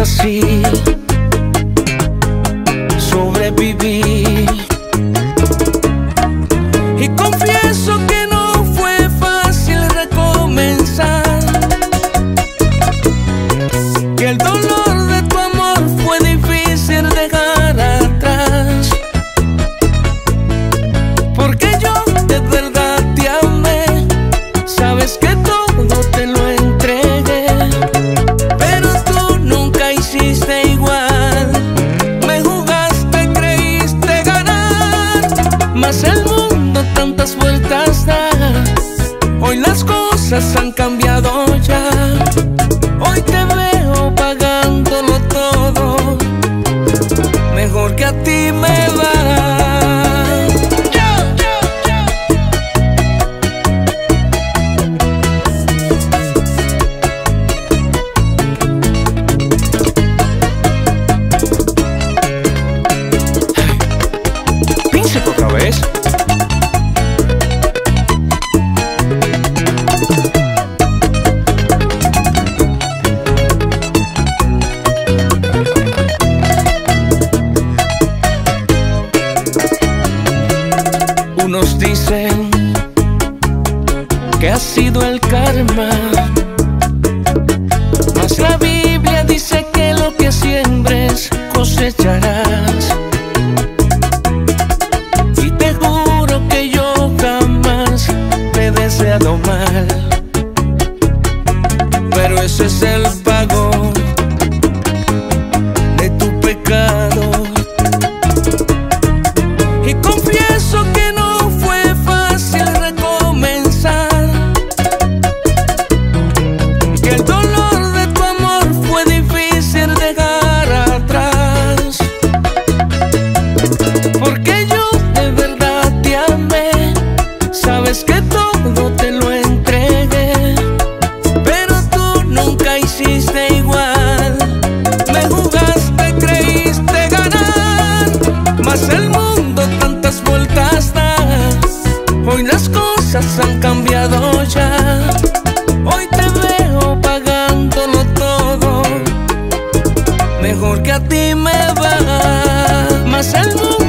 así sobreviví. Y confieso que no fue fácil recomenzar, que el dolor de tu amor fue difícil dejar atrás, porque yo de verdad te amé. Sabes que todo te lo entregué, pero tú nunca hiciste igual. Me jugaste, creíste ganar, mas el mundo tantas vueltas da. Hoy las cosas han cambiado ya. Hoy te veo pagándolo todo. Mejor que a ti me va. Príncipe otra vez. Unos dicen que ha sido el karma, mas la Biblia dice que lo que siembres cosecharás. Y te juro que yo jamás te he deseado mal, pero ese es el pago de tu pecado. Y confieso que no fue fácil recomenzar, que el dolor de tu amor fue difícil dejar atrás, porque yo de verdad te amé. Sabes que todo te lo entregué, pero tú nunca hiciste igual. Me jugaste, creíste ganar, mas el mundo tantas vueltas da. Hoy las cosas han cambiado ya. Hoy te veo pagándolo todo. Mejor que a ti me va, mas el mundo